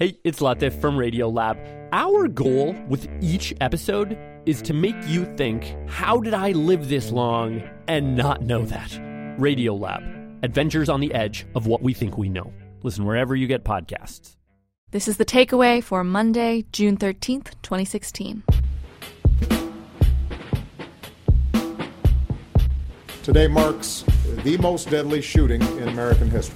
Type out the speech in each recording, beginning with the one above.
Hey, it's Latif from Radiolab. Our goal with each episode is to make you think, how did I live this long and not know that? Radiolab, adventures on the edge of what we think we know. Listen wherever you get podcasts. This is The Takeaway for Monday, June 13th, 2016. Today marks the most deadly shooting in American history.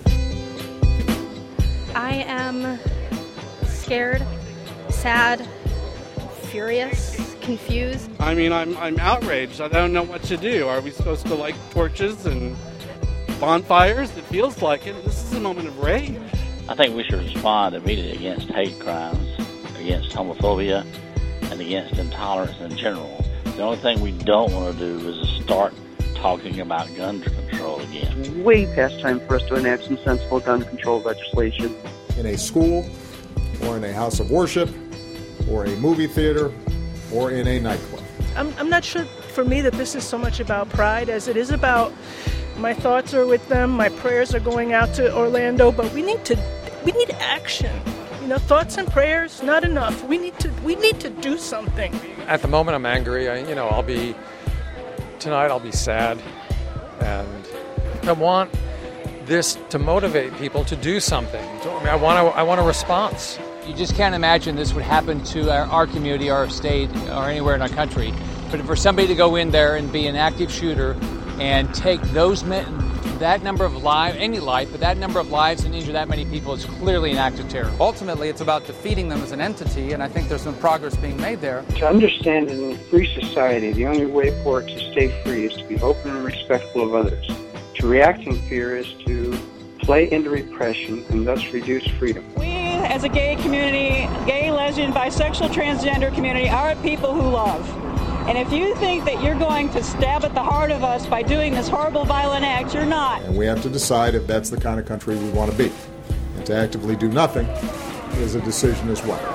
I am scared, sad, furious, confused. I mean, I'm outraged. I don't know what to do. Are we supposed to light torches and bonfires? It feels like it. This is a moment of rage. I think we should respond immediately against hate crimes, against homophobia, and against intolerance in general. The only thing we don't want to do is start talking about gun control again. Way past time for us to enact some sensible gun control legislation. In a school, or in a house of worship, or a movie theater, or in a nightclub. I'm not sure for me that this is so much about pride as it is about my thoughts are with them, my prayers are going out to Orlando, but we need action. You know, thoughts and prayers, not enough. We need to do something. At the moment I'm angry. I'll be sad, and I want this to motivate people to do something. I want a response. You just can't imagine this would happen to our community, our state, or anywhere in our country. But for somebody to go in there and be an active shooter and take that number of lives, any life, but that number of lives and injure that many people is clearly an act of terror. Ultimately, it's about defeating them as an entity, and I think there's some progress being made there. To understand in a free society, the only way for it to stay free is to be open and respectful of others. To react in fear is to play into repression and thus reduce freedom. We, as a gay community, gay, lesbian, bisexual, transgender community, are a people who love. And if you think that you're going to stab at the heart of us by doing this horrible, violent act, you're not. And we have to decide if that's the kind of country we want to be. And to actively do nothing is a decision as well.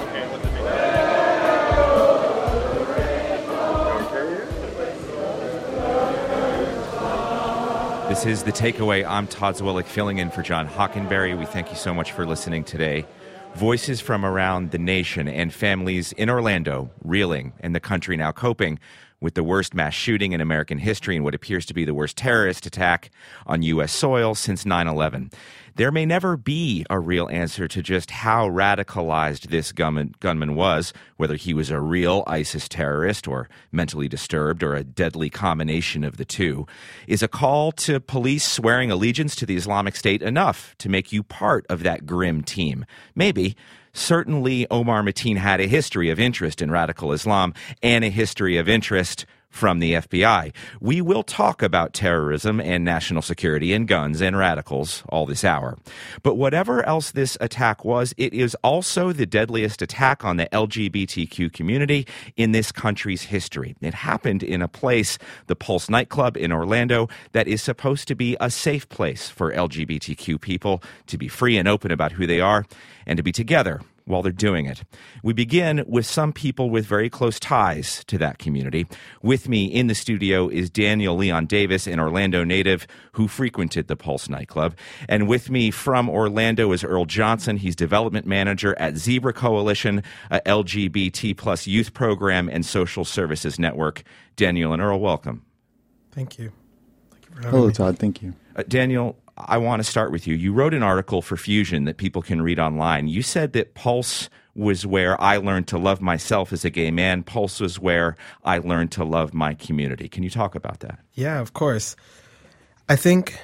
This is The Takeaway. I'm Todd Zwillich, filling in for John Hockenberry. We thank you so much for listening today. Voices from around the nation and families in Orlando reeling, and the country now coping with the worst mass shooting in American history and what appears to be the worst terrorist attack on U.S. soil since 9/11. There may never be a real answer to just how radicalized this gunman was, whether he was a real ISIS terrorist or mentally disturbed or a deadly combination of the two. Is a call to police swearing allegiance to the Islamic State enough to make you part of that grim team? Maybe. Certainly, Omar Mateen had a history of interest in radical Islam and a history of interest from the FBI. We will talk about terrorism and national security and guns and radicals all this hour. But whatever else this attack was, it is also the deadliest attack on the LGBTQ community in this country's history. It happened in a place, the Pulse nightclub in Orlando, that is supposed to be a safe place for LGBTQ people to be free and open about who they are and to be together while they're doing it. We begin with some people with very close ties to that community. With me in the studio is Daniel Leon Davis, an Orlando native who frequented the Pulse nightclub. And with me from Orlando is Earl Johnson. He's development manager at Zebra Coalition, a LGBT plus youth program and social services network. Daniel and Earl, welcome. Thank you. Thank you for having me. Hello, Todd. Thank you. Daniel, I want to start with you. You wrote an article for Fusion that people can read online. You said that Pulse was where I learned to love myself as a gay man. Pulse was where I learned to love my community. Can you talk about that? Yeah, of course. I think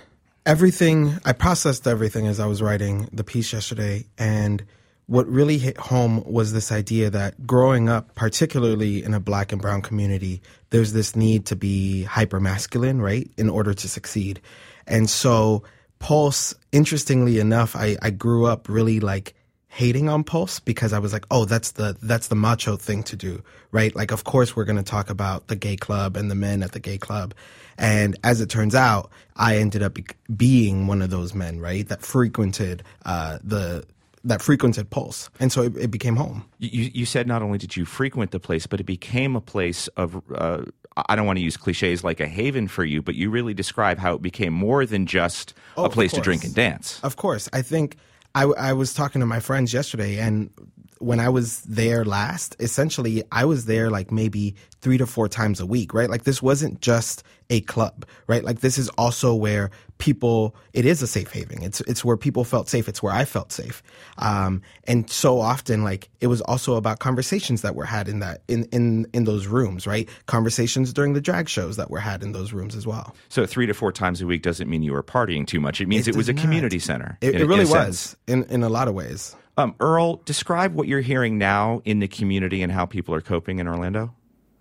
I processed everything as I was writing the piece yesterday, and what really hit home was this idea that growing up, particularly in a Black and brown community, there's this need to be hyper-masculine, right, in order to succeed. And so Pulse, interestingly enough, I grew up really like hating on Pulse because I was like, oh, that's the macho thing to do, right? Like, of course, we're going to talk about the gay club and the men at the gay club. And as it turns out, I ended up being one of those men, right, that frequented Pulse. And so it became home. You said not only did you frequent the place, but it became a place of, I don't want to use cliches like a haven for you, but you really describe how it became more than just a place to drink and dance. Of course. I think I was talking to my friends yesterday, and when I was there last, essentially I was there like maybe 3 to 4 times a week, right? Like this wasn't just a club, right? Like this is also where people, it is a safe haven. It's where people felt safe. It's where I felt safe. And so often, like, it was also about conversations that were had in those rooms, right? Conversations during the drag shows that were had in those rooms as well. So 3 to 4 times a week doesn't mean you were partying too much. It means it was a community center. It really was in a lot of ways. Earl, describe what you're hearing now in the community and how people are coping in Orlando.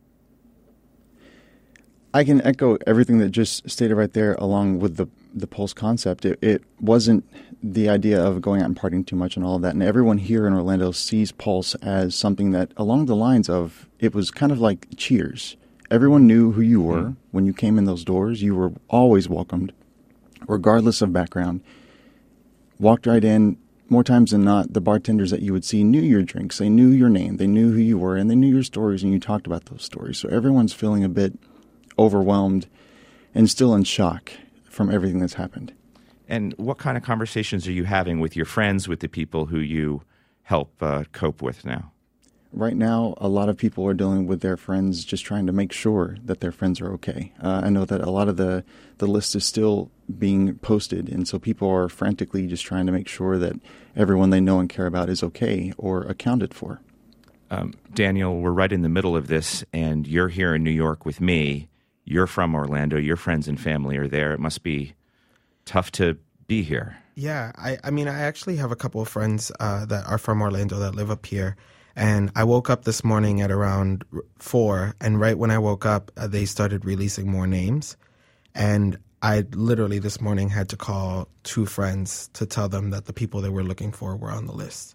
I can echo everything that just stated right there, along with the Pulse concept. It wasn't the idea of going out and partying too much and all of that. And everyone here in Orlando sees Pulse as something that, along the lines of, it was kind of like Cheers. Everyone knew who you were when you came in those doors. You were always welcomed, regardless of background. Walked right in. More times than not, the bartenders that you would see knew your drinks. They knew your name. They knew who you were, and they knew your stories, and you talked about those stories. So everyone's feeling a bit overwhelmed and still in shock from everything that's happened. And what kind of conversations are you having with your friends, with the people who you help cope with now? Right now, a lot of people are dealing with their friends, just trying to make sure that their friends are okay. I know that a lot of the list is still being posted, and so people are frantically just trying to make sure that everyone they know and care about is okay or accounted for. Daniel, we're right in the middle of this, and you're here in New York with me. You're from Orlando. Your friends and family are there. It must be tough to be here. Yeah, I mean, I actually have a couple of friends that are from Orlando that live up here. And I woke up this morning at around 4, and right when I woke up, they started releasing more names. And I literally this morning had to call 2 friends to tell them that the people they were looking for were on the list.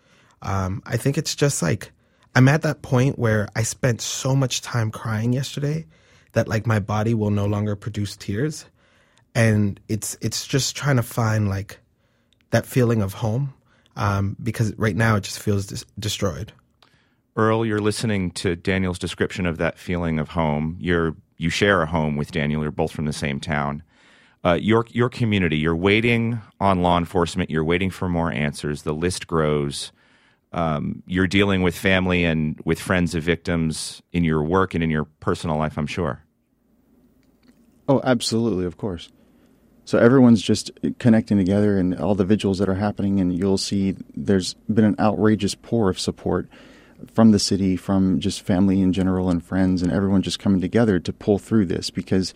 I think it's just like, I'm at that point where I spent so much time crying yesterday that like my body will no longer produce tears. And it's just trying to find like that feeling of home. Because right now it just feels destroyed. Earl, you're listening to Daniel's description of that feeling of home. You share a home with Daniel. You're both from the same town. Your community, you're waiting on law enforcement. You're waiting for more answers. The list grows. You're dealing with family and with friends of victims in your work and in your personal life, I'm sure. Oh, absolutely, of course. So everyone's just connecting together, and all the vigils that are happening, and you'll see there's been an outrageous pour of support from the city, from just family in general and friends, and everyone just coming together to pull through this, because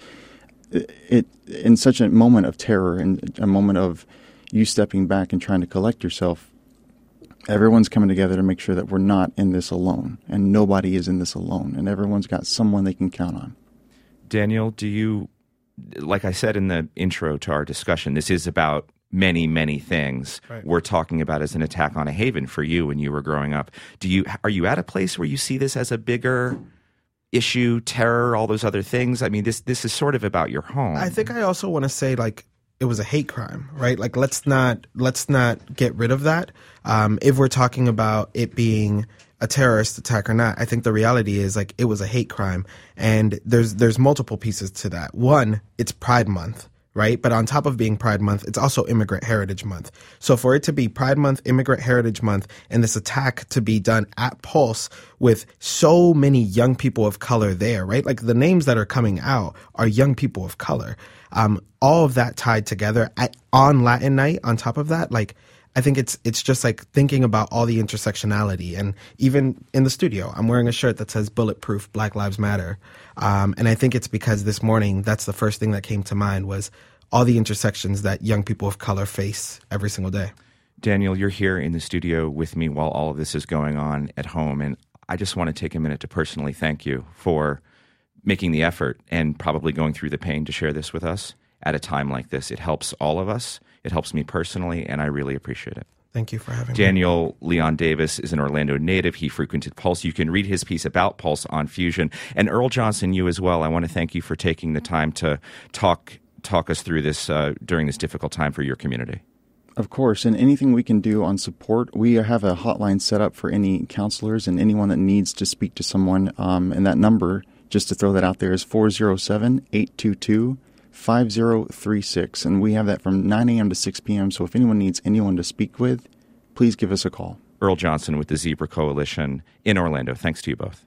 it in such a moment of terror and a moment of you stepping back and trying to collect yourself, everyone's coming together to make sure that we're not in this alone, and nobody is in this alone, and everyone's got someone they can count on. Daniel, do you... Like I said in the intro to our discussion, this is about many, many things. Right. We're talking about as an attack on a haven for you when you were growing up. Are you at a place where you see this as a bigger issue, terror, all those other things? I mean, this is sort of about your home. I think I also want to say, like, it was a hate crime, right? Like, let's not get rid of that. If we're talking about it being a terrorist attack or not, I think the reality is like it was a hate crime, and there's multiple pieces to that. One, it's Pride Month, right? But on top of being Pride Month, it's also Immigrant Heritage Month. So for it to be Pride Month, Immigrant Heritage Month, and this attack to be done at Pulse with so many young people of color there, right? Like the names that are coming out are young people of color. All of that tied together on Latin Night. On top of that, like, I think it's just like thinking about all the intersectionality. And even in the studio, I'm wearing a shirt that says Bulletproof Black Lives Matter. And I think it's because this morning, that's the first thing that came to mind was all the intersections that young people of color face every single day. Daniel, you're here in the studio with me while all of this is going on at home. And I just want to take a minute to personally thank you for making the effort and probably going through the pain to share this with us at a time like this. It helps all of us. It helps me personally, and I really appreciate it. Thank you for having me. Daniel Leon Davis is an Orlando native. He frequented Pulse. You can read his piece about Pulse on Fusion. And Earl Johnson, you as well. I want to thank you for taking the time to talk us through this during this difficult time for your community. Of course, and anything we can do on support, we have a hotline set up for any counselors and anyone that needs to speak to someone. And that number, just to throw that out there, is 407-822-5787. 888-888-5036. And we have that from 9 a.m. to 6 p.m. So if anyone needs anyone to speak with, please give us a call. Earl Johnson with the Zebra Coalition in Orlando. Thanks to you both.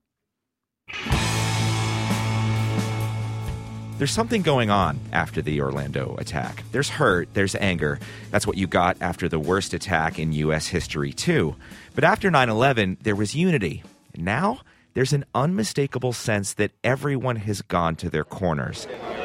There's something going on after the Orlando attack. There's hurt, there's anger. That's what you got after the worst attack in U.S. history, too. But after 9/11, there was unity. And now there's an unmistakable sense that everyone has gone to their corners.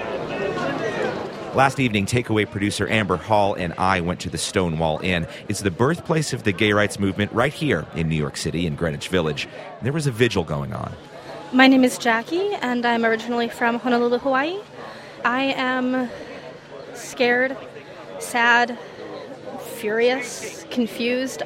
Last evening, Takeaway producer Amber Hall and I went to the Stonewall Inn. It's the birthplace of the gay rights movement right here in New York City, in Greenwich Village. There was a vigil going on. My name is Jackie, and I'm originally from Honolulu, Hawaii. I am scared, sad, furious, confused.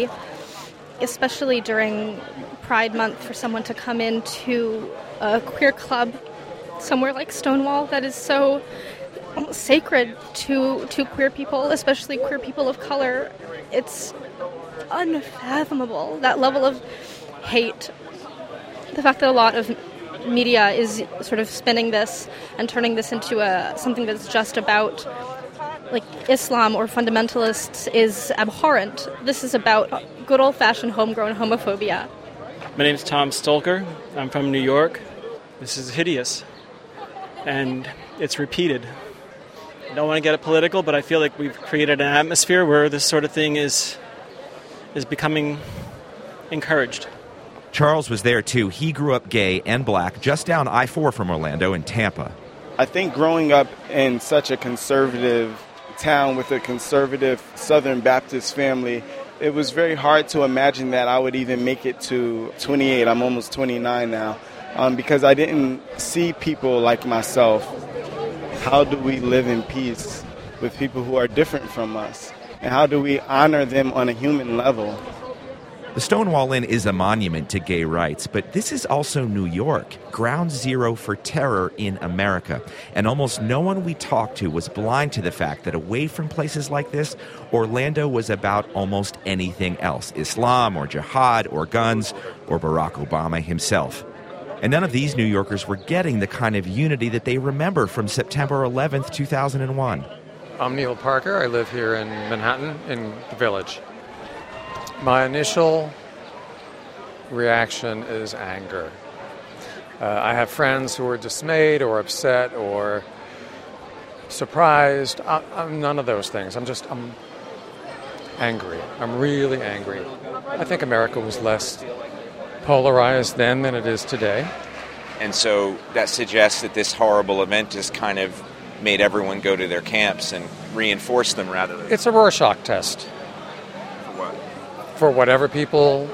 Especially during Pride Month, for someone to come into a queer club somewhere like Stonewall that is so sacred to queer people, especially queer people of color, it's unfathomable, that level of hate. The fact that a lot of media is sort of spinning this and turning this into something that's just about like Islam or fundamentalists is abhorrent. This is about good old-fashioned homegrown homophobia. My name's Tom Stolker. I'm from New York. This is hideous. And it's repeated. I don't want to get it political, but I feel like we've created an atmosphere where this sort of thing is becoming encouraged. Charles was there, too. He grew up gay and black just down I-4 from Orlando in Tampa. I think growing up in such a conservative town with a conservative Southern Baptist family, it was very hard to imagine that I would even make it to 28. I'm almost 29 now, because I didn't see people like myself. How do we live in peace with people who are different from us? And how do we honor them on a human level? The Stonewall Inn is a monument to gay rights, but this is also New York, ground zero for terror in America. And almost no one we talked to was blind to the fact that away from places like this, Orlando was about almost anything else, Islam or jihad or guns or Barack Obama himself. And none of these New Yorkers were getting the kind of unity that they remember from September 11th, 2001. I'm Neil Parker. I live here in Manhattan, in the Village. My initial reaction is anger. I have friends who are dismayed or upset or surprised. I'm none of those things. I'm angry. I'm really angry. I think America was less polarized then than it is today. And so that suggests that this horrible event just kind of made everyone go to their camps and reinforce them rather than... It's a Rorschach test. For whatever people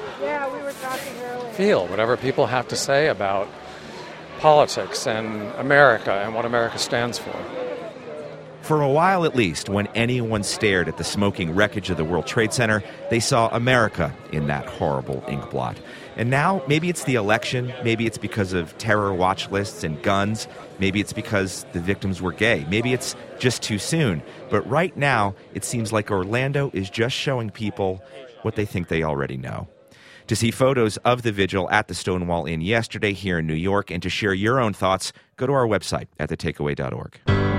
feel, whatever people have to say about politics and America and what America stands for. For a while at least, when anyone stared at the smoking wreckage of the World Trade Center, they saw America in that horrible inkblot. And now, maybe it's the election, maybe it's because of terror watch lists and guns, maybe it's because the victims were gay, maybe it's just too soon. But right now, it seems like Orlando is just showing people what they think they already know. To see photos of the vigil at the Stonewall Inn yesterday here in New York and to share your own thoughts, go to our website at thetakeaway.org.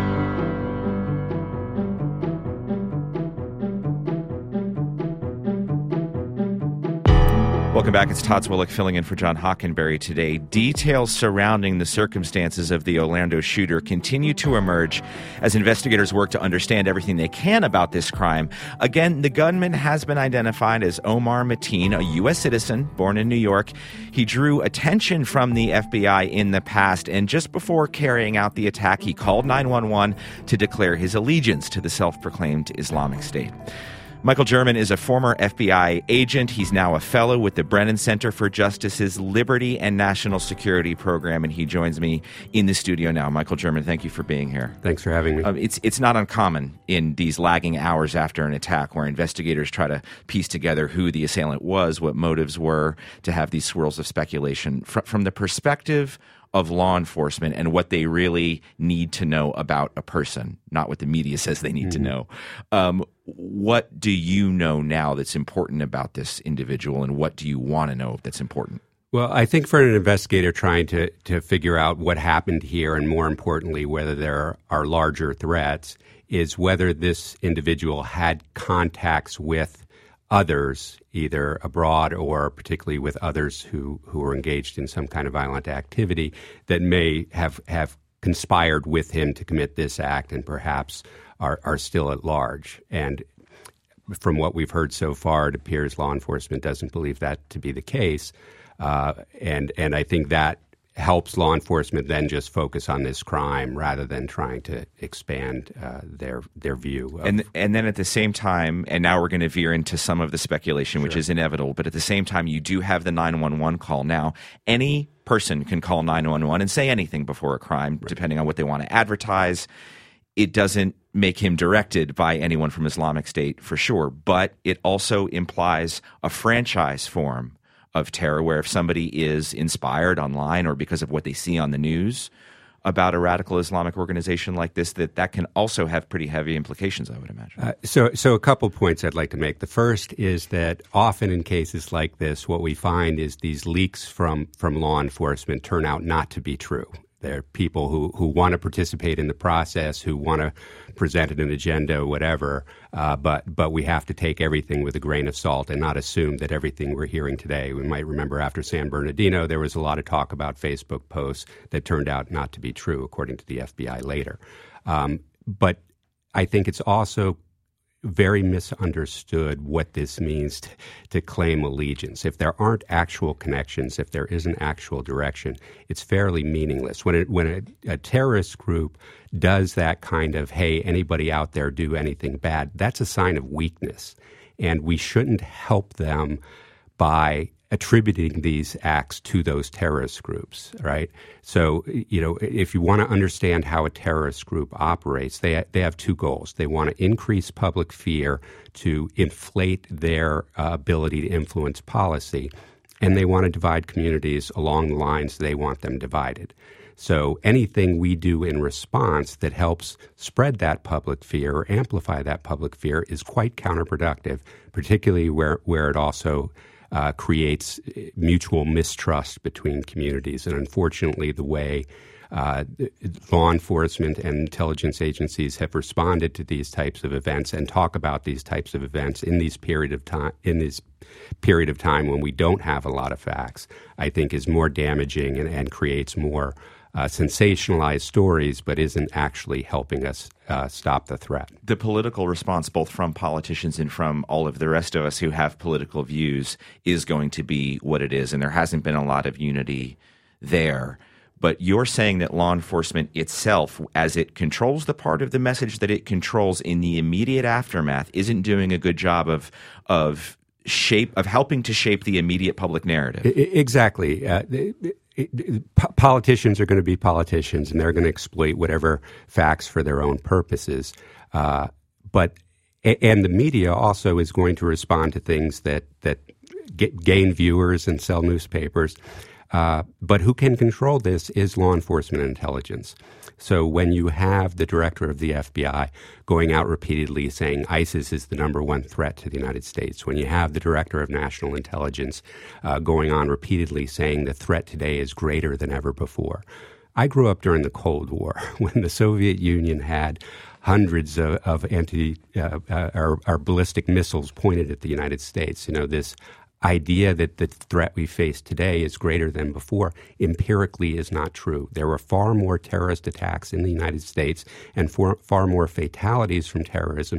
Welcome back. It's Todd Zwillich filling in for John Hockenberry today. Details surrounding the circumstances of the Orlando shooter continue to emerge as investigators work to understand everything they can about this crime. Again, the gunman has been identified as Omar Mateen, a U.S. citizen born in New York. He drew attention from the FBI in the past, and just before carrying out the attack, he called 911 to declare his allegiance to the self-proclaimed Islamic State. Michael German is a former FBI agent. He's now a fellow with the Brennan Center for Justice's Liberty and National Security Program, and he joins me in the studio now. Michael German, thank you for being here. Thanks for having me. It's not uncommon in these lagging hours after an attack where investigators try to piece together who the assailant was, what motives were, to have these swirls of speculation. From the perspective of law enforcement and what they really need to know about a person, not what the media says they need to know. What do you know now that's important about this individual, and what do you want to know that's important? Well, I think for an investigator trying to figure out what happened here, and more importantly, whether there are larger threats, is whether this individual had contacts with others, either abroad or particularly with others who were engaged in some kind of violent activity that may have conspired with him to commit this act and perhaps are still at large. And from what we've heard so far, it appears law enforcement doesn't believe that to be the case. And I think that helps law enforcement then just focus on this crime rather than trying to expand their view. And then at the same time, and now we're going to veer into some of the speculation, which is inevitable, but at the same time, you do have the 911 call now. Any person can call 911 and say anything before a crime, depending on what they want to advertise. It doesn't make him directed by anyone from Islamic State for sure, but it also implies a franchise form of terror where if somebody is inspired online or because of what they see on the news about a radical Islamic organization like this, that can also have pretty heavy implications, I would imagine. So a couple points I'd like to make. The first is that often in cases like this, what we find is these leaks from law enforcement turn out not to be true. There are people who want to participate in the process, who want to present an agenda, whatever, but we have to take everything with a grain of salt and not assume that everything we're hearing today. We might remember after San Bernardino, there was a lot of talk about Facebook posts that turned out not to be true, according to the FBI later. But I think it's also very misunderstood what this means to claim allegiance. If there aren't actual connections, if there isn't actual direction, it's fairly meaningless. When a terrorist group does that kind of, hey, anybody out there do anything bad, that's a sign of weakness. And we shouldn't help them by attributing these acts to those terrorist groups, right? So, if you want to understand how a terrorist group operates, they have two goals. They want to increase public fear to inflate their ability to influence policy, and they want to divide communities along the lines they want them divided. So anything we do in response that helps spread that public fear or amplify that public fear is quite counterproductive, particularly where it also creates mutual mistrust between communities. And unfortunately, the way law enforcement and intelligence agencies have responded to these types of events and talk about these types of events in this period of time when we don't have a lot of facts, I think is more damaging and creates more sensationalized stories, but isn't actually helping us stop the threat. The political response, both from politicians and from all of the rest of us who have political views, is going to be what it is, and there hasn't been a lot of unity there. But you're saying that law enforcement itself, as it controls the part of the message that it controls in the immediate aftermath, isn't doing a good job of helping to shape the immediate public narrative. Exactly. Politicians are going to be politicians, and they're going to exploit whatever facts for their own purposes. And the media also is going to respond to things that gain viewers and sell newspapers. But who can control this is law enforcement and intelligence. So when you have the director of the FBI going out repeatedly saying ISIS is the number one threat to the United States, when you have the director of national intelligence going on repeatedly saying the threat today is greater than ever before. I grew up during the Cold War when the Soviet Union had hundreds of ballistic missiles pointed at the United States. This idea that the threat we face today is greater than before empirically is not true. There were far more terrorist attacks in the United States and far more fatalities from terrorism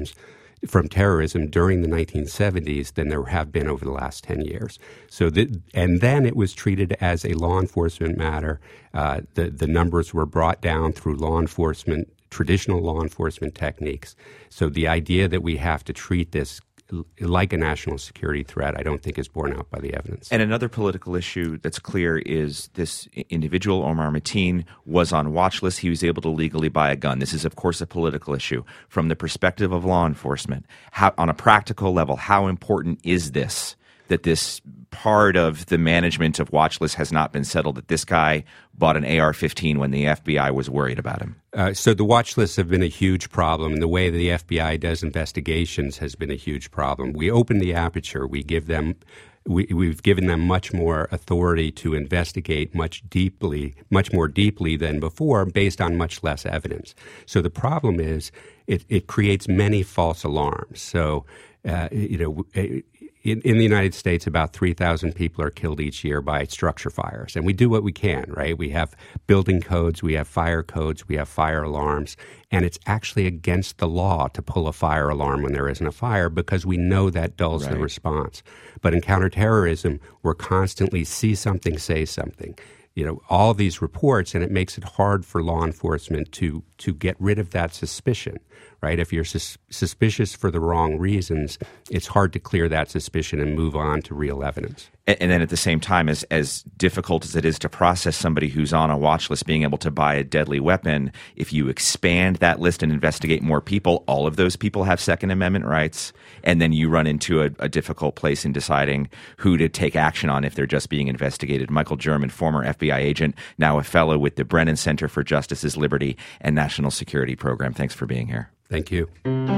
during the 1970s than there have been over the last 10 years. And then it was treated as a law enforcement matter. The numbers were brought down through traditional law enforcement techniques. So the idea that we have to treat this like a national security threat, I don't think is borne out by the evidence. And another political issue that's clear is this individual, Omar Mateen, was on watch list. He was able to legally buy a gun. This is, of course, a political issue. From the perspective of law enforcement, on a practical level, how important is this that this part of the management of Watchlist has not been settled, that this guy bought an AR-15 when the FBI was worried about him? So the watch lists have been a huge problem, and the way the FBI does investigations has been a huge problem. We open the aperture. We've given them much more authority to investigate much more deeply than before, based on much less evidence. So the problem is it creates many false alarms. So, in the United States, about 3,000 people are killed each year by structure fires. And we do what we can, right? We have building codes, we have fire codes, we have fire alarms. And it's actually against the law to pull a fire alarm when there isn't a fire, because we know that dulls the response. But in counterterrorism, we're constantly see something, say something. All these reports, and it makes it hard for law enforcement to get rid of that suspicion, right? If you're suspicious for the wrong reasons, it's hard to clear that suspicion and move on to real evidence. And then at the same time, as difficult as it is to process somebody who's on a watch list being able to buy a deadly weapon, if you expand that list and investigate more people, all of those people have Second Amendment rights, and then you run into a difficult place in deciding who to take action on if they're just being investigated. Michael German, former FBI agent, now a fellow with the Brennan Center for Justice's Liberty and National Security Program. Thanks for being here. Thank you.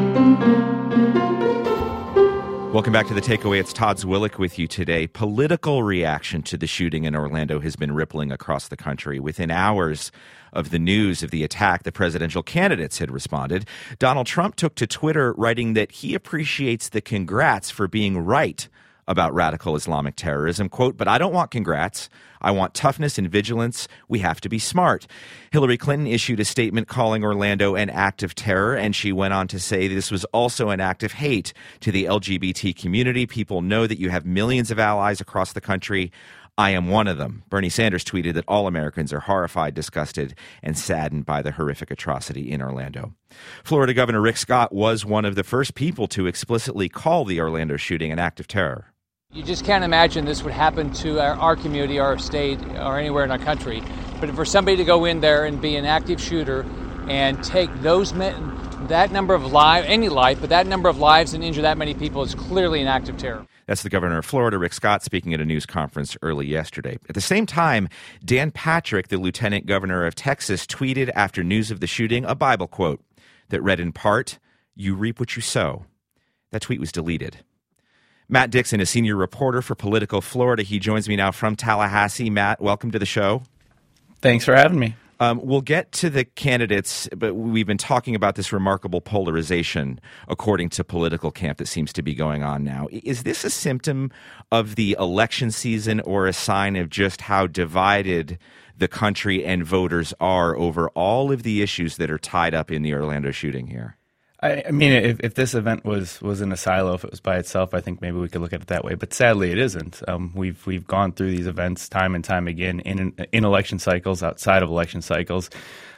Welcome back to The Takeaway. It's Todd Zwillich with you today. Political reaction to the shooting in Orlando has been rippling across the country. Within hours of the news of the attack, the presidential candidates had responded. Donald Trump took to Twitter, writing that he appreciates the congrats for being right about radical Islamic terrorism. Quote, "But I don't want congrats. I want toughness and vigilance. We have to be smart." Hillary Clinton issued a statement calling Orlando an act of terror, and she went on to say this was also an act of hate to the LGBT community. People know that you have millions of allies across the country. I am one of them. Bernie Sanders tweeted that all Americans are horrified, disgusted, and saddened by the horrific atrocity in Orlando. Florida Governor Rick Scott was one of the first people to explicitly call the Orlando shooting an act of terror. You just can't imagine this would happen to our community, our state, or anywhere in our country. But for somebody to go in there and be an active shooter and take that number of lives, any life, but that number of lives and injure that many people is clearly an act of terror. That's the governor of Florida, Rick Scott, speaking at a news conference early yesterday. At the same time, Dan Patrick, the lieutenant governor of Texas, tweeted after news of the shooting a Bible quote that read in part, "You reap what you sow." That tweet was deleted. Matt Dixon, a senior reporter for Politico Florida. He joins me now from Tallahassee. Matt, welcome to the show. Thanks for having me. We'll get to the candidates, but we've been talking about this remarkable polarization, according to Political Camp, that seems to be going on now. Is this a symptom of the election season or a sign of just how divided the country and voters are over all of the issues that are tied up in the Orlando shooting here? I mean, if this event was in a silo, if it was by itself, I think maybe we could look at it that way. But sadly, it isn't. We've gone through these events time and time again in election cycles, outside of election cycles,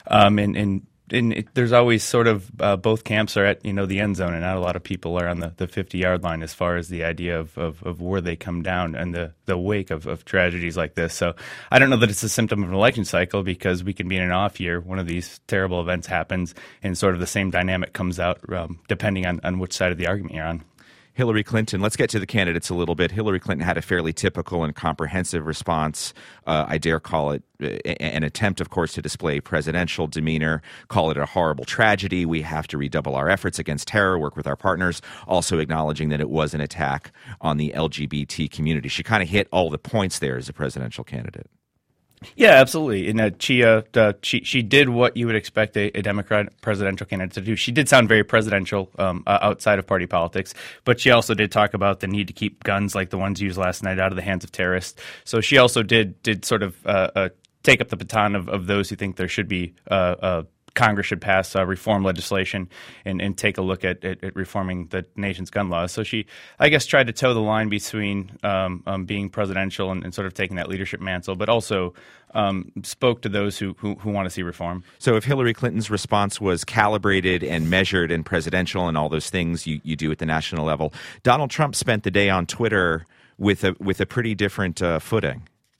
and there's always sort of both camps are at the end zone, and not a lot of people are on the 50-yard line as far as the idea of where they come down and the wake of tragedies like this. So I don't know that it's a symptom of an election cycle, because we can be in an off year, one of these terrible events happens, and sort of the same dynamic comes out depending on which side of the argument you're on. Hillary Clinton, let's get to the candidates a little bit. Hillary Clinton had a fairly typical and comprehensive response. I dare call it an attempt, of course, to display presidential demeanor, call it a horrible tragedy. We have to redouble our efforts against terror, work with our partners, also acknowledging that it was an attack on the LGBT community. She kind of hit all the points there as a presidential candidate. Yeah, absolutely. And she did what you would expect a Democrat presidential candidate to do. She did sound very presidential outside of party politics, but she also did talk about the need to keep guns like the ones used last night out of the hands of terrorists. So she also did sort of take up the baton of those who think there should be Congress should pass reform legislation and take a look at reforming the nation's gun laws. So she, I guess, tried to toe the line between being presidential and sort of taking that leadership mantle, but also spoke to those who want to see reform. So if Hillary Clinton's response was calibrated and measured and presidential and all those things you do at the national level, Donald Trump spent the day on Twitter with a pretty different footing.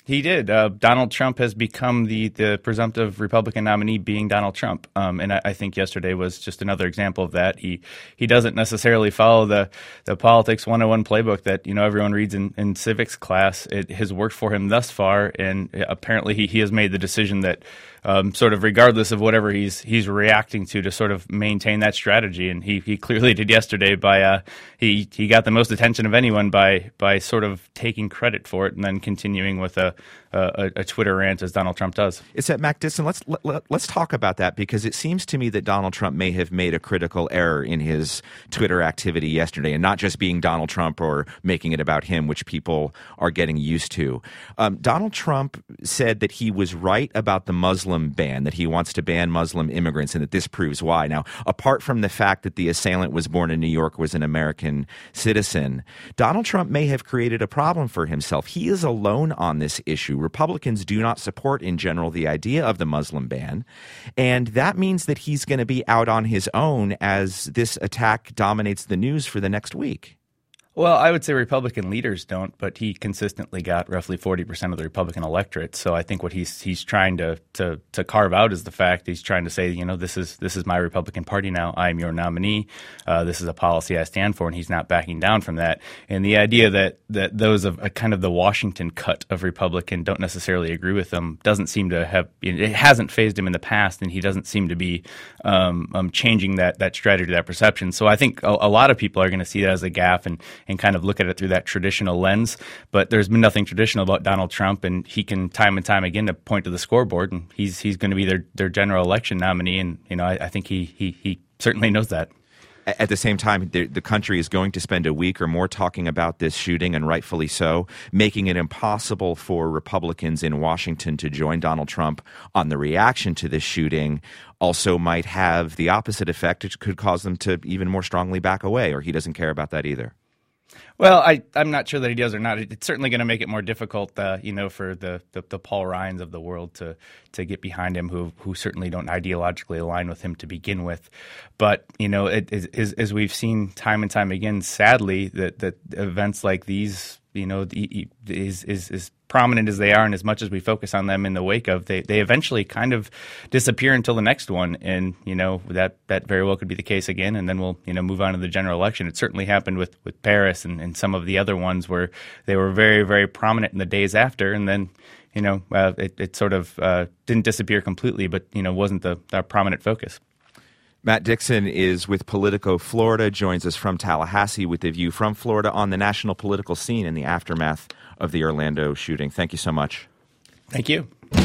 He did. Donald Trump has become the presumptive Republican nominee, being Donald Trump, and I think yesterday was just another example of that. He doesn't necessarily follow the politics 101 playbook that everyone reads in civics class. It has worked for him thus far, and apparently he has made the decision that sort of regardless of whatever he's reacting to sort of maintain that strategy, and he clearly did yesterday by he got the most attention of anyone by sort of taking credit for it and then continuing with a Twitter rant as Donald Trump does. It's that Mac Disson. Let's talk about that, because it seems to me that Donald Trump may have made a critical error in his Twitter activity yesterday, and not just being Donald Trump or making it about him, which people are getting used to. Donald Trump said that he was right about the Muslim ban, that he wants to ban Muslim immigrants, and that this proves why. Now, apart from the fact that the assailant was born in New York, was an American citizen, Donald Trump may have created a problem for himself. He is alone on this issue. Republicans do not support, in general, the idea of the Muslim ban, and that means that he's going to be out on his own as this attack dominates the news for the next week. Well, I would say Republican leaders don't, but he consistently got roughly 40% of the Republican electorate. So I think what he's trying to carve out is the fact he's trying to say, this is my Republican Party now. I am your nominee. This is a policy I stand for, and he's not backing down from that. And the idea that those of kind of the Washington cut of Republican don't necessarily agree with him doesn't seem to have – it hasn't fazed him in the past, and he doesn't seem to be changing that strategy, that perception. So I think a lot of people are going to see that as a gaffe and kind of look at it through that traditional lens. But there's been nothing traditional about Donald Trump, and he can time and time again to point to the scoreboard, and he's going to be their general election nominee, and I think he certainly knows that. At the same time, the country is going to spend a week or more talking about this shooting, and rightfully so, making it impossible for Republicans in Washington to join Donald Trump on the reaction to this shooting. Also might have the opposite effect. It could cause them to even more strongly back away, or he doesn't care about that either. Well, I'm not sure that he does or not. It's certainly going to make it more difficult, for the Paul Ryans of the world to get behind him, who certainly don't ideologically align with him to begin with. But as we've seen time and time again, sadly, that events like these, is prominent as they are, and as much as we focus on them in the wake of, they eventually kind of disappear until the next one, and that very well could be the case again, and then we'll move on to the general election. It certainly happened with Paris and some of the other ones where they were very, very prominent in the days after, and then it sort of didn't disappear completely, but wasn't the prominent focus. Matt Dixon is with Politico Florida, joins us from Tallahassee with a view from Florida on the national political scene in the aftermath of the Orlando shooting. Thank you so much. Thank you.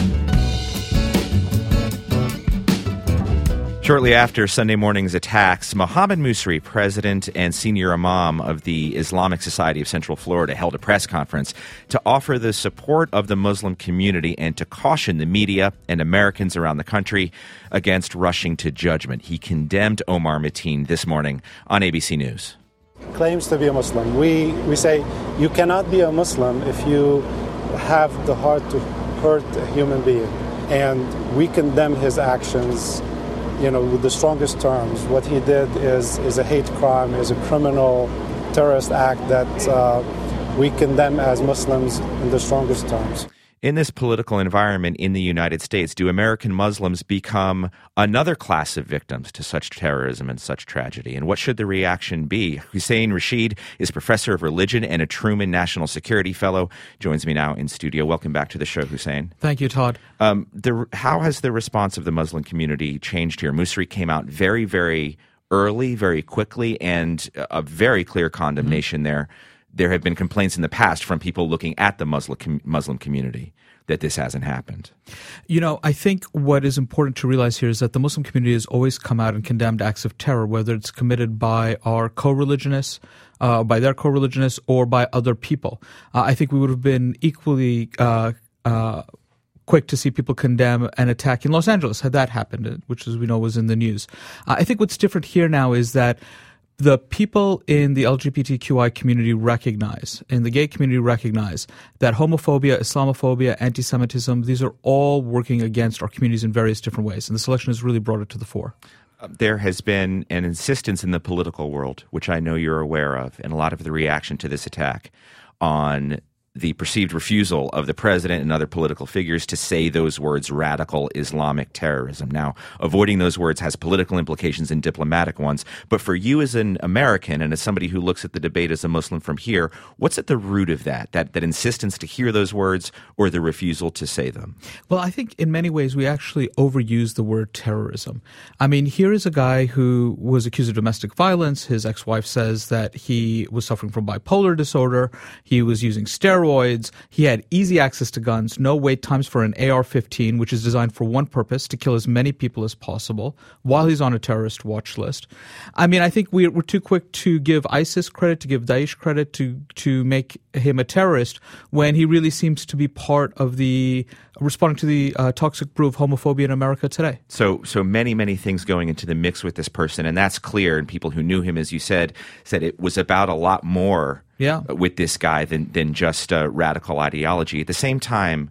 Shortly after Sunday morning's attacks, Mohammed Musri, president and senior imam of the Islamic Society of Central Florida, held a press conference to offer the support of the Muslim community and to caution the media and Americans around the country against rushing to judgment. He condemned Omar Mateen this morning on ABC News. Claims to be a Muslim. We say you cannot be a Muslim if you have the heart to hurt a human being. And we condemn his actions with the strongest terms. What he did is a hate crime, is a criminal terrorist act that we condemn as Muslims in the strongest terms. In this political environment in the United States, do American Muslims become another class of victims to such terrorism and such tragedy? And what should the reaction be? Hussein Rashid is professor of religion and a Truman National Security Fellow. Joins me now in studio. Welcome back to the show, Hussein. Thank you, Todd. How has the response of the Muslim community changed here? Musri came out very, very early, very quickly, and a very clear condemnation there. There have been complaints in the past from people looking at the Muslim community that this hasn't happened. I think what is important to realize here is that the Muslim community has always come out and condemned acts of terror, whether it's committed by our co-religionists, by their co-religionists, or by other people. I think we would have been equally quick to see people condemn an attack in Los Angeles had that happened, which, as we know, was in the news. I think what's different here now is that the people in the LGBTQI community recognize, and the gay community recognize, that homophobia, Islamophobia, anti-Semitism, these are all working against our communities in various different ways. And this election has really brought it to the fore. There has been an insistence in the political world, which I know you're aware of, and a lot of the reaction to this attack, on the perceived refusal of the president and other political figures to say those words, radical Islamic terrorism. Now, avoiding those words has political implications and diplomatic ones. But for you as an American and as somebody who looks at the debate as a Muslim from here, what's at the root of that insistence to hear those words or the refusal to say them? Well, I think in many ways we actually overuse the word terrorism. I mean, here is a guy who was accused of domestic violence. His ex-wife says that he was suffering from bipolar disorder. He was using steroids. He had easy access to guns, no wait times for an AR-15, which is designed for one purpose, to kill as many people as possible, while he's on a terrorist watch list. I mean, I think we're too quick to give ISIS credit, to give Daesh credit, to make him a terrorist, when he really seems to be part of the responding to the toxic brew of homophobia in America today. So many things going into the mix with this person, and that's clear. And people who knew him, as you said it was about a lot more with this guy than just radical ideology. At the same time,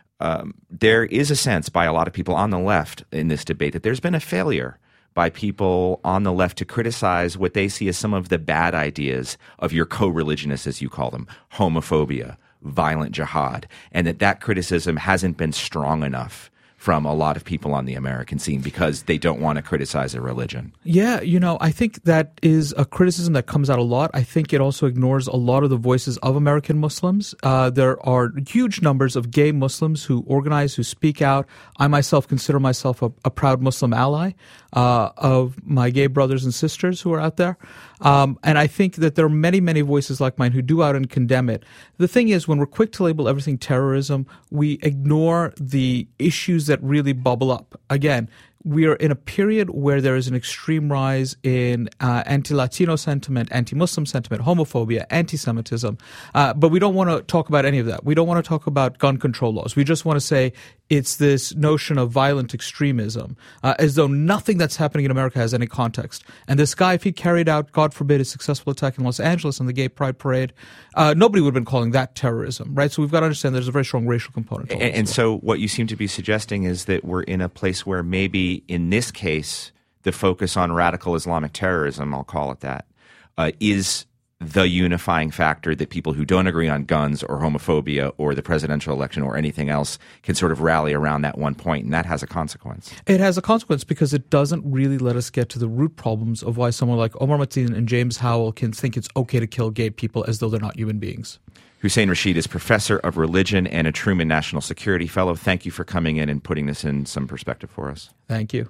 there is a sense by a lot of people on the left in this debate that there's been a failure by people on the left to criticize what they see as some of the bad ideas of your co-religionists, as you call them, homophobia, violent jihad, and that criticism hasn't been strong enough from a lot of people on the American scene because they don't want to criticize a religion. Yeah, I think that is a criticism that comes out a lot. I think it also ignores a lot of the voices of American Muslims. There are huge numbers of gay Muslims who organize, who speak out. I myself consider myself a proud Muslim ally of my gay brothers and sisters who are out there. And I think that there are many, many voices like mine who do out and condemn it. The thing is, when we're quick to label everything terrorism, we ignore the issues that really bubble up. Again, we are in a period where there is an extreme rise in anti-Latino sentiment, anti-Muslim sentiment, homophobia, anti-Semitism. But we don't want to talk about any of that. We don't want to talk about gun control laws. We just want to say it's this notion of violent extremism, as though nothing that's happening in America has any context. And this guy, if he carried out, God forbid, a successful attack in Los Angeles on the Gay Pride Parade, nobody would have been calling that terrorism, right? So we've got to understand there's a very strong racial component to it. And so what you seem to be suggesting is that we're in a place where maybe in this case, the focus on radical Islamic terrorism, I'll call it that, is the unifying factor that people who don't agree on guns or homophobia or the presidential election or anything else can sort of rally around that one point, and that has a consequence. It has a consequence because it doesn't really let us get to the root problems of why someone like Omar Mateen and James Howell can think it's okay to kill gay people as though they're not human beings. Hussein Rashid is professor of religion and a Truman National Security Fellow. Thank you for coming in and putting this in some perspective for us. Thank you.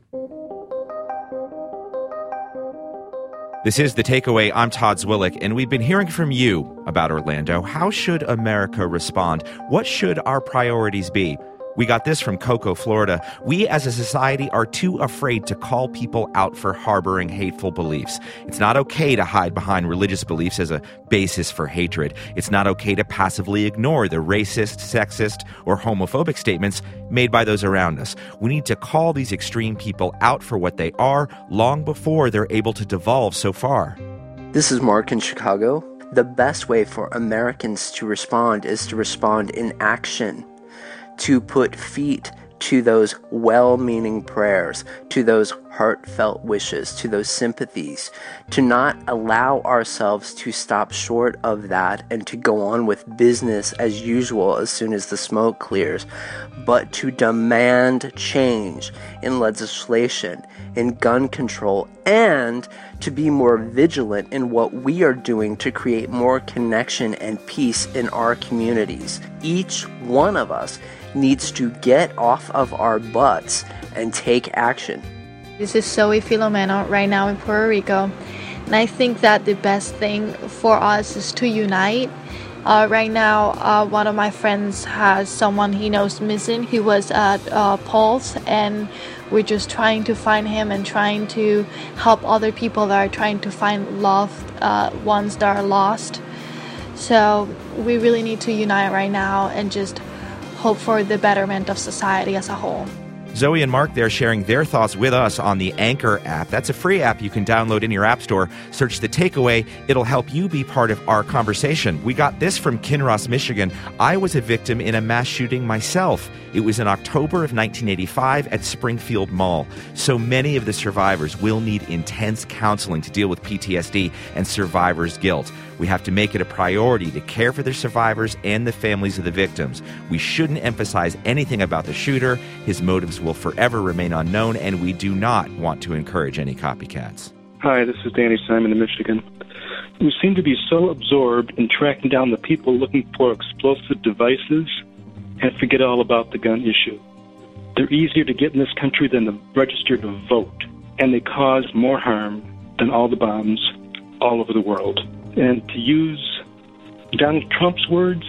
This is The Takeaway. I'm Todd Zwillich, and we've been hearing from you about Orlando. How should America respond? What should our priorities be? We got this from Cocoa, Florida. We as a society are too afraid to call people out for harboring hateful beliefs. It's not okay to hide behind religious beliefs as a basis for hatred. It's not okay to passively ignore the racist, sexist, or homophobic statements made by those around us. We need to call these extreme people out for what they are long before they're able to devolve so far. This is Mark in Chicago. The best way for Americans to respond is to respond in action. To put feet to those well-meaning prayers, to those heartfelt wishes, to those sympathies, to not allow ourselves to stop short of that and to go on with business as usual as soon as the smoke clears, but to demand change in legislation, in gun control, and to be more vigilant in what we are doing to create more connection and peace in our communities. Each one of us needs to get off of our butts and take action. This is Zoe Filomeno right now in Puerto Rico, and I think that the best thing for us is to unite. Right now, one of my friends has someone he knows missing. He was at Pulse, and we're just trying to find him and trying to help other people that are trying to find loved ones that are lost. So we really need to unite right now and just hope for the betterment of society as a whole. Zoe and Mark, they're sharing their thoughts with us on the Anchor app. That's a free app you can download in your app store. Search The Takeaway. It'll help you be part of our conversation. We got this from Kinross, Michigan. I was a victim in a mass shooting myself. It was in October of 1985 at Springfield Mall. So many of the survivors will need intense counseling to deal with PTSD and survivor's guilt. We have to make it a priority to care for the survivors and the families of the victims. We shouldn't emphasize anything about the shooter. His motives will forever remain unknown, and we do not want to encourage any copycats. Hi, this is Danny Simon in Michigan. We seem to be so absorbed in tracking down the people looking for explosive devices and forget all about the gun issue. They're easier to get in this country than to register to vote, and they cause more harm than all the bombs all over the world. And to use Donald Trump's words,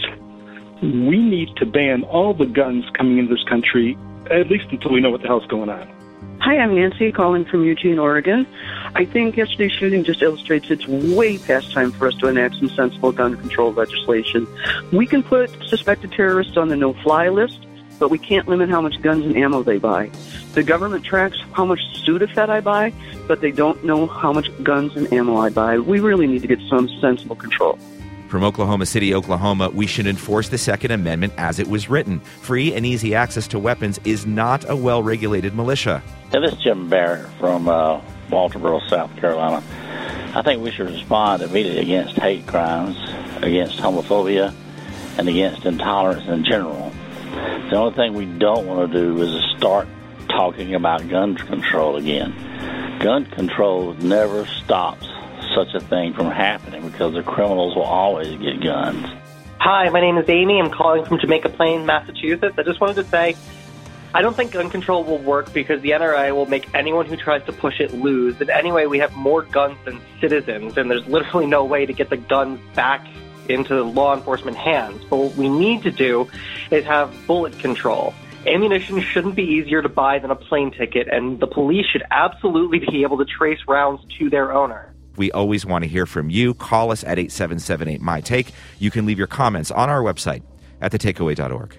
we need to ban all the guns coming into this country, at least until we know what the hell's going on. Hi, I'm Nancy calling from Eugene, Oregon. I think yesterday's shooting just illustrates it's way past time for us to enact some sensible gun control legislation. We can put suspected terrorists on the no-fly list, but we can't limit how much guns and ammo they buy. The government tracks how much Sudafed I buy, but they don't know how much guns and ammo I buy. We really need to get some sensible control. From Oklahoma City, Oklahoma, we should enforce the Second Amendment as it was written. Free and easy access to weapons is not a well-regulated militia. Hey, this is Jim Barrett from Walterboro, South Carolina. I think we should respond immediately against hate crimes, against homophobia, and against intolerance in general. The only thing we don't want to do is start talking about gun control again. Gun control never stops such a thing from happening because the criminals will always get guns. Hi, my name is Amy. I'm calling from Jamaica Plain, Massachusetts. I just wanted to say, I don't think gun control will work because the NRA will make anyone who tries to push it lose. And anyway, we have more guns than citizens, and there's literally no way to get the guns back into law enforcement hands. But what we need to do is have bullet control. Ammunition shouldn't be easier to buy than a plane ticket, and the police should absolutely be able to trace rounds to their owner. We always want to hear from you. Call us at 877-8-MY-TAKE. You can leave your comments on our website at thetakeaway.org.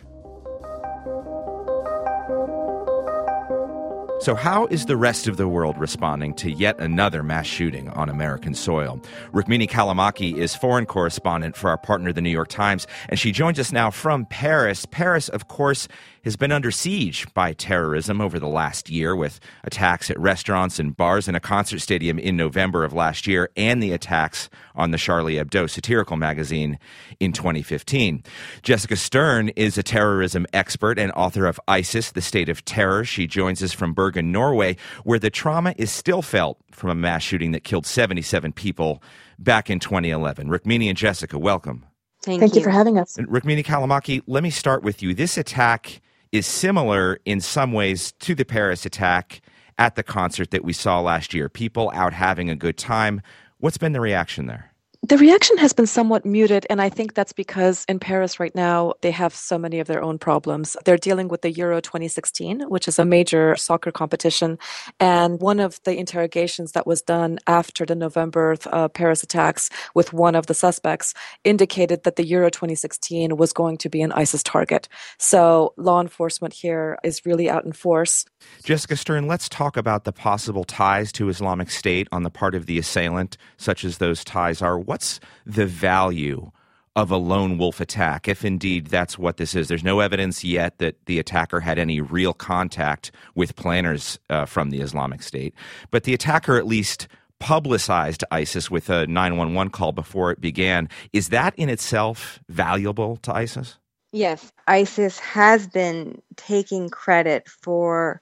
So how is the rest of the world responding to yet another mass shooting on American soil? Rukmini Callimachi is foreign correspondent for our partner, The New York Times, and she joins us now from Paris. Paris, of course, has been under siege by terrorism over the last year, with attacks at restaurants and bars and a concert stadium in November of last year, and the attacks on the Charlie Hebdo satirical magazine in 2015. Jessica Stern is a terrorism expert and author of ISIS, The State of Terror. She joins us from Bergen, Norway, where the trauma is still felt from a mass shooting that killed 77 people back in 2011. Rukmini and Jessica, welcome. Thank you for having us. And Rukmini Callimachi, let me start with you. This attack is similar in some ways to the Paris attack at the concert that we saw last year. People out having a good time. What's been the reaction there? The reaction has been somewhat muted, and I think that's because in Paris right now, they have so many of their own problems. They're dealing with the Euro 2016, which is a major soccer competition, and one of the interrogations that was done after the November Paris attacks with one of the suspects indicated that the Euro 2016 was going to be an ISIS target. So law enforcement here is really out in force. Jessica Stern, let's talk about the possible ties to Islamic State on the part of the assailant, such as those ties are. What's the value of a lone wolf attack, if indeed that's what this is? There's no evidence yet that the attacker had any real contact with planners from the Islamic State, but the attacker at least publicized ISIS with a 911 call before it began. Is that in itself valuable to ISIS? Yes, ISIS has been taking credit for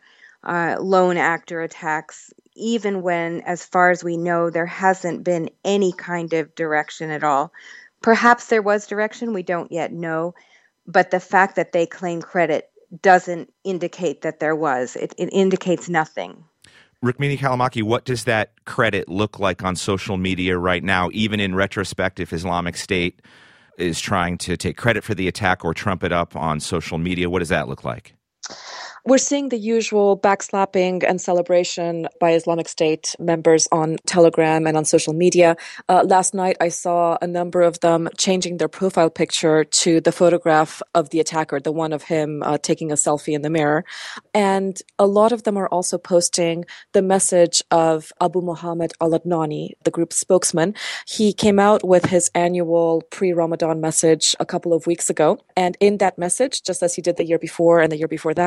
lone actor attacks, even when, as far as we know, there hasn't been any kind of direction at all. Perhaps there was direction, we don't yet know, but the fact that they claim credit doesn't indicate that there was. It indicates nothing. Rukmini Callimachi, what does that credit look like on social media right now, even in retrospect, if Islamic State is trying to take credit for the attack or trump it up on social media? What does that look like? We're seeing the usual backslapping and celebration by Islamic State members on Telegram and on social media. Last night, I saw a number of them changing their profile picture to the photograph of the attacker, the one of him taking a selfie in the mirror. And a lot of them are also posting the message of Abu Muhammad al-Adnani, the group's spokesman. He came out with his annual pre-Ramadan message a couple of weeks ago. And in that message, just as he did the year before and the year before that,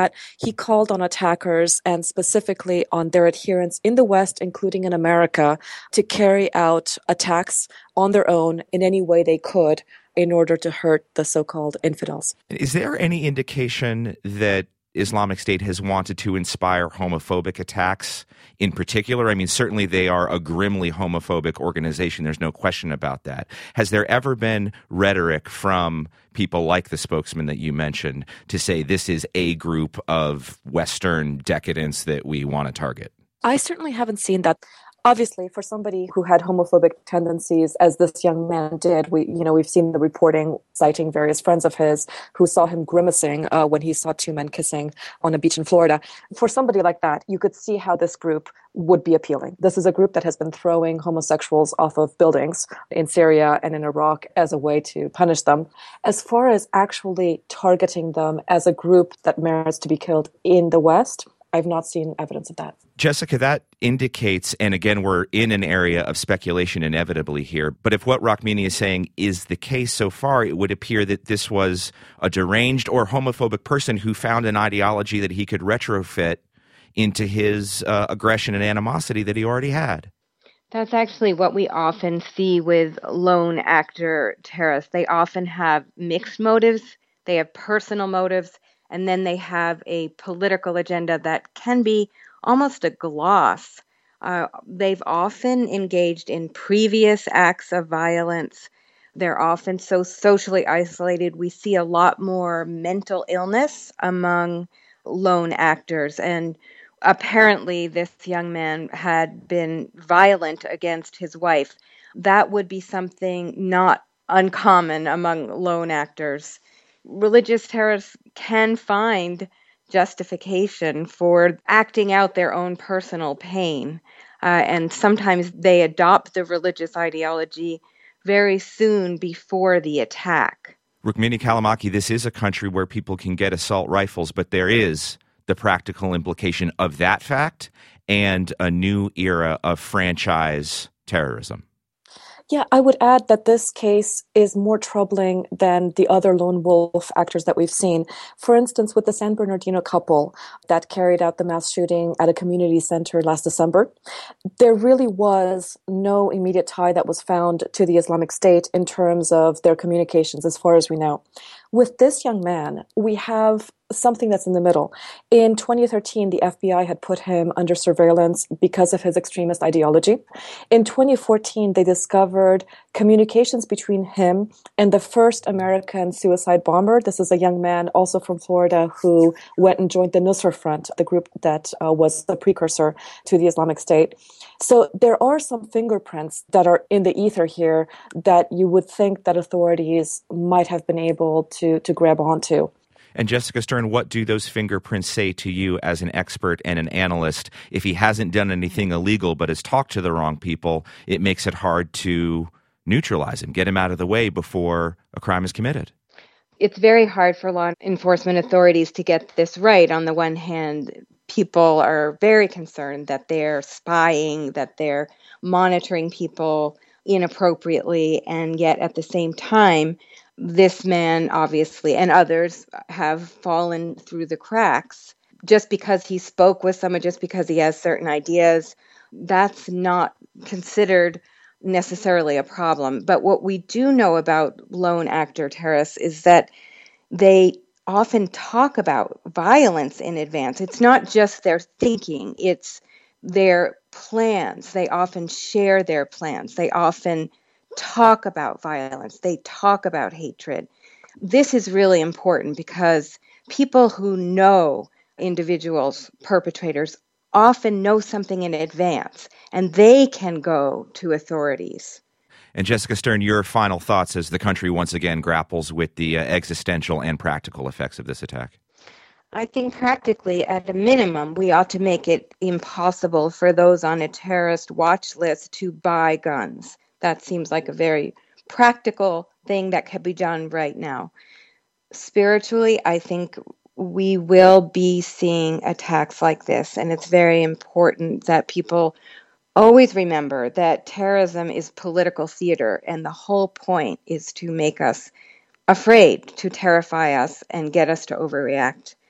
he called on attackers and specifically on their adherents in the West, including in America, to carry out attacks on their own in any way they could in order to hurt the so-called infidels. Is there any indication that Islamic State has wanted to inspire homophobic attacks in particular? I mean, certainly they are a grimly homophobic organization. There's no question about that. Has there ever been rhetoric from people like the spokesman that you mentioned to say this is a group of Western decadents that we want to target? I certainly haven't seen that. Obviously, for somebody who had homophobic tendencies, as this young man did, we've seen the reporting citing various friends of his who saw him grimacing when he saw two men kissing on a beach in Florida. For somebody like that, you could see how this group would be appealing. This is a group that has been throwing homosexuals off of buildings in Syria and in Iraq as a way to punish them. As far as actually targeting them as a group that merits to be killed in the West, I've not seen evidence of that. Jessica, that indicates, and again, we're in an area of speculation inevitably here, but if what Rukmini is saying is the case so far, it would appear that this was a deranged or homophobic person who found an ideology that he could retrofit into his aggression and animosity that he already had. That's actually what we often see with lone actor terrorists. They often have mixed motives, they have personal motives, and then they have a political agenda that can be almost a gloss. They've often engaged in previous acts of violence. They're often so socially isolated. We see a lot more mental illness among lone actors. And apparently this young man had been violent against his wife. That would be something not uncommon among lone actors. Religious terrorists can find justification for acting out their own personal pain. And sometimes they adopt the religious ideology very soon before the attack. Rukmini Callimachi, this is a country where people can get assault rifles, but there is the practical implication of that fact and a new era of franchise terrorism. Yeah, I would add that this case is more troubling than the other lone wolf actors that we've seen. For instance, with the San Bernardino couple that carried out the mass shooting at a community center last December, there really was no immediate tie that was found to the Islamic State in terms of their communications, as far as we know. With this young man, we have something that's in the middle. In 2013, the FBI had put him under surveillance because of his extremist ideology. In 2014, they discovered communications between him and the first American suicide bomber. This is a young man also from Florida who went and joined the Nusra Front, the group that was the precursor to the Islamic State. So there are some fingerprints that are in the ether here that you would think that authorities might have been able to grab onto. And Jessica Stern, what do those fingerprints say to you as an expert and an analyst? If he hasn't done anything illegal but has talked to the wrong people, it makes it hard to neutralize him, get him out of the way before a crime is committed. It's very hard for law enforcement authorities to get this right. On the one hand, people are very concerned that they're spying, that they're monitoring people inappropriately, and yet at the same time, this man, obviously, and others have fallen through the cracks. Just because he spoke with someone, just because he has certain ideas, that's not considered necessarily a problem. But what we do know about lone actor terrorists is that they often talk about violence in advance. It's not just their thinking, it's their plans. They often share their plans. They often talk about violence. They talk about hatred. This is really important because people who know individuals, perpetrators, often know something in advance, and they can go to authorities. And Jessica Stern, your final thoughts as the country once again grapples with the existential and practical effects of this attack. I think practically, at a minimum, we ought to make it impossible for those on a terrorist watch list to buy guns. That seems like a very practical thing that can be done right now. Spiritually, I think we will be seeing attacks like this, and it's very important that people always remember that terrorism is political theater, and the whole point is to make us afraid, to terrify us, and get us to overreact.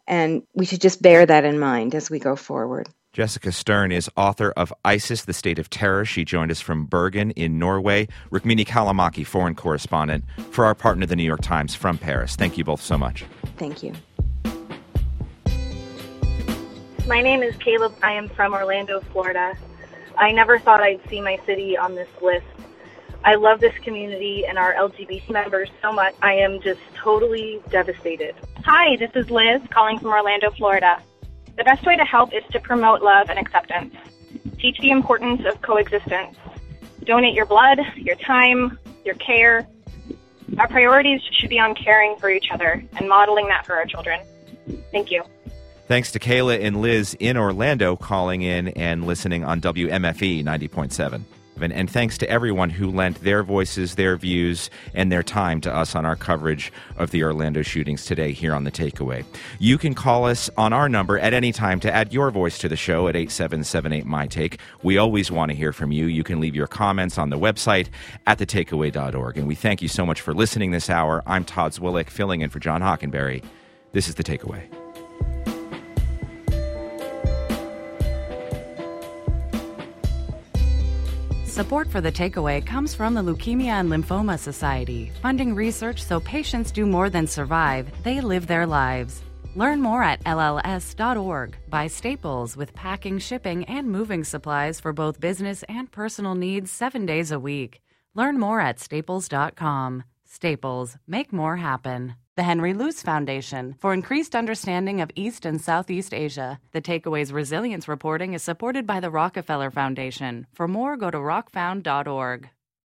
And we should just bear that in mind as we go forward. Jessica Stern is author of ISIS, the State of Terror. She joined us from Bergen in Norway. Rukmini Callimachi, foreign correspondent for our partner, The New York Times, from Paris. Thank you both so much. Thank you. My name is Caleb. I am from Orlando, Florida. I never thought I'd see my city on this list. I love this community and our LGBT members so much. I am just totally devastated. Hi, this is Liz calling from Orlando, Florida. The best way to help is to promote love and acceptance. Teach the importance of coexistence. Donate your blood, your time, your care. Our priorities should be on caring for each other and modeling that for our children. Thank you. Thanks to Kayla and Liz in Orlando calling in and listening on WMFE 90.7. And thanks to everyone who lent their voices, their views, and their time to us on our coverage of the Orlando shootings today here on The Takeaway. You can call us on our number at any time to add your voice to the show at 8778-MY-TAKE. We always want to hear from you. You can leave your comments on the website at thetakeaway.org. And we thank you so much for listening this hour. I'm Todd Zwillich, filling in for John Hockenberry. This is The Takeaway. Support for The Takeaway comes from the Leukemia and Lymphoma Society, funding research so patients do more than survive, they live their lives. Learn more at LLS.org. Buy Staples with packing, shipping, and moving supplies for both business and personal needs 7 days a week. Learn more at Staples.com. Staples, make more happen. The Henry Luce Foundation, for increased understanding of East and Southeast Asia. The Takeaway's resilience reporting is supported by the Rockefeller Foundation. For more, go to rockfound.org.